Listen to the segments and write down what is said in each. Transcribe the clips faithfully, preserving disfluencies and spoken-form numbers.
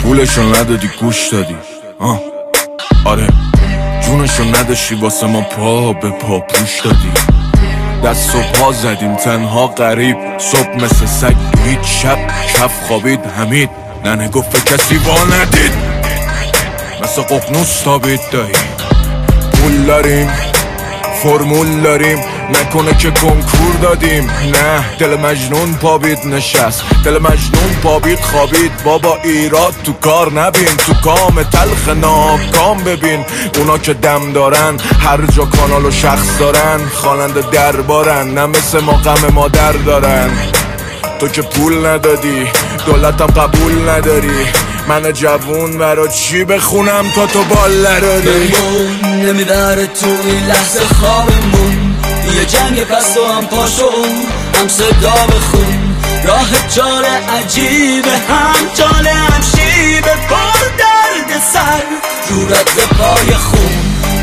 پولشو ندادی گوش دادی آه. آره جونشو نداشتی واسه ما پا به پا پوش دادی. دست و پا زدیم تنها غریب صبح مثل سگ هیچ شب کف خوابید حمید ننه گفت کسی وا ندید مثل ققنوس تابید دایی. پول داریم فرمول داریم نکنه که کنکور دادیم. نه دل مجنون پابید نشست دل مجنون پابید خوابید. بابا ایراد تو کار نبین تو کام تلخ ناکام ببین. اونا که دم دارن هر جا کانال و شخص دارن خواننده دربارن نه مثل ما غم مادر دارن. تو که پول ندادی دولتم قبول نداری من جوون برا چی بخونم تا تو بال نداری. بمون نمیبره تو این لحظه خوابمون یه جنگ پس و هم پاشو هم صدا بخون. راه جار عجیبه هم جاله هم شیبه پر درد سر رو رد پای خون.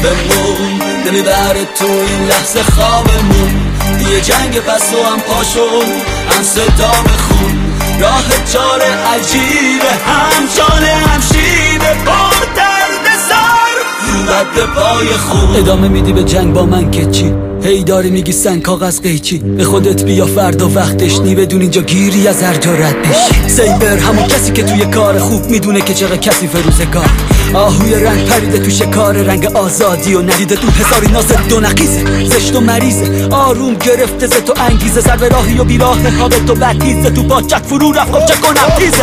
بمون نمیبره تو این لحظه خوابمون یه جنگ پس و هم پاشو هم صدا بخون. راه جار عجیبه هم جاله هم شیبه پر درد سر رو رد پای خون. ادامه میدی به جنگ با من که چی هی داری میگی سنگ کاغذ قیچی. به خودت بیا فردا وقتش نی بدون اینجا گیری از هر جا رد بشی. سیبر همون کسی که توی کار خوب میدونه که چقدر کسی فروزگار. آهوی رنگ پریده تو شکار رنگ آزادی و ندیده تو هزاری ناز دو نقیزه زشت و مریضه آروم گرفته ز تو انگیزه سر به راهی و بیراه خواب تو بدتیزه تو باچت فرو رفت خب چه کنم تیزه.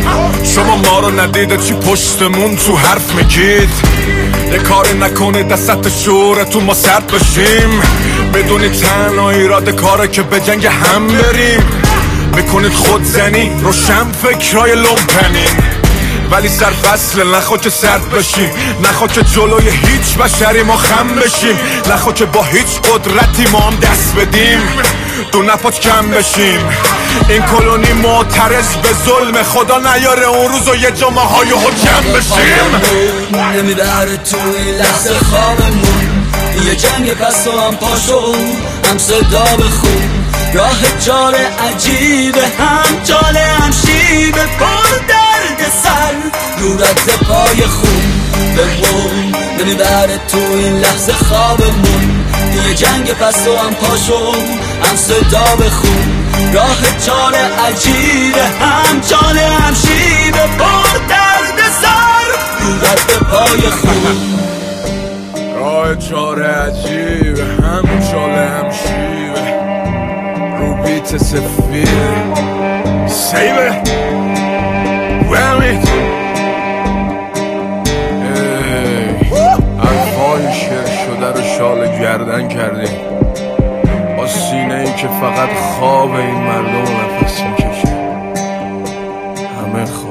شما ما رو ندیده چی پشتمون تو حرف میگید یه کاری نکنید دستت شوره تو ما سرد بشیم. بدونی تنها ایراد کاره که به جنگ هم بریم. بکنید خودزنی روشن فکرهای لومپنین ولی سر فصل نخوا که سرد بشیم نخوا که جلوی هیچ بشری ما خم بشیم نخوا که با هیچ قدرتی ما هم دست بدیم دو نپات کم بشیم. این کلونی معترض به ظلم خدا نیاره اون روز و یه جامعه های جمع بشیم. نمیبره تو این لحظه خوابمون یه جنگ پس و هم پاشو هم صدا بخون. راه جار عجیبه هم جاله هم شیبه پر درد سر رو رد پای خون. بمون نمیبره تو این لحظه خوابمون یه جنگ پس و هم پاشو هم صدا بخون. راه جار عجیبه هم جاله هم شیبه پر درد سر رو رد پای خون. راه جار عجیبه هم جاله هم شیبه رو بیت سفید سیبه وامید حرفای شعر شده رو شال گردن کردیم با سینه ای که فقط خواب این مردم نفس میکشه. همه